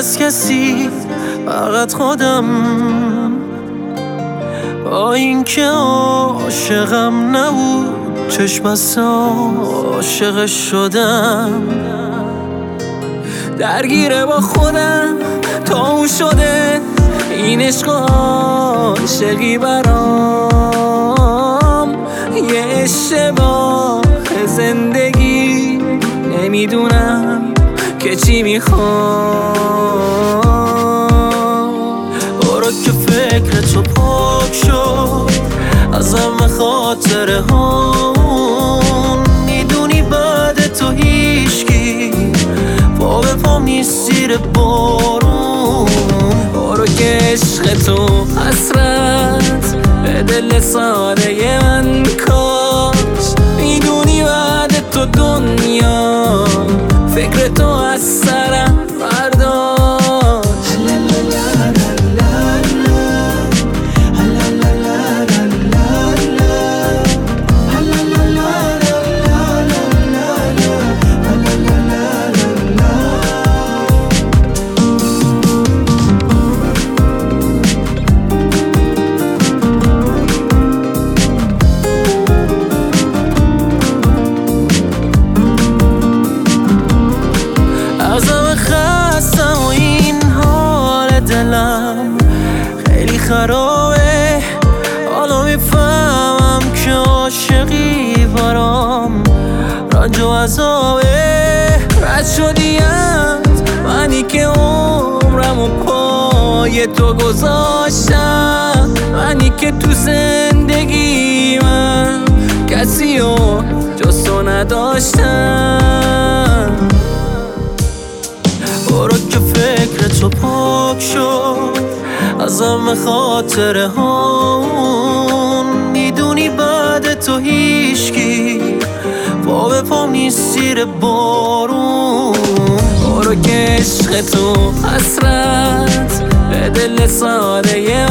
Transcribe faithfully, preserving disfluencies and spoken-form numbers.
از کسی، فقط خودم. با اینکه عاشقم نبود، چشم از عاشقش شدم. درگیره با خودم تا اون شده این عشق و عاشقی برام یه اشتباه زندگی. نمیدونم که چی میخوام. برو که فکر تو پاک شد ازم خاطره هامون. میدونی بعد تو هیچکی پا به پام نیست زیر بارون. برو که عشق تو حسرت به دل ساده من کاش. میدونی بعد تو دنیا فکر تو از سرم برداشت. دلم خیلی خرابه، حالا میفهمم که عاشقی برام رنج و عذابه. رد شدی از منی که عمرم و پای تو گذاشتم. منی که تو زندگی من کسی و جز تو نداشتم. برو که فکر تو پاک شد ازم خاطره هامون. میدونی بعد تو هیچکی پا به پام نیست زیر بارون. برو که عشق تو حسرت به دل ساده